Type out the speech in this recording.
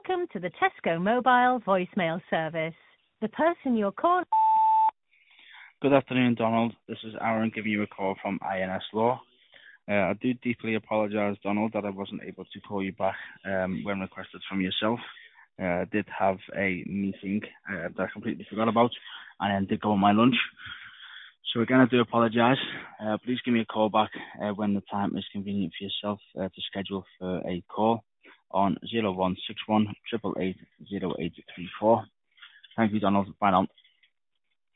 Welcome to the Tesco Mobile voicemail service. The person you're calling... Good afternoon, Donald. This is Aaron giving you a call from INS Law. I do deeply apologise, Donald, that I wasn't able to call you back when requested from yourself. I did have a meeting that I completely forgot about and then did go on my lunch. So again, I do apologise. Please give me a call back when the time is convenient for yourself to schedule for a call on 0161 888 0834. Thank you, Donald. Bye now.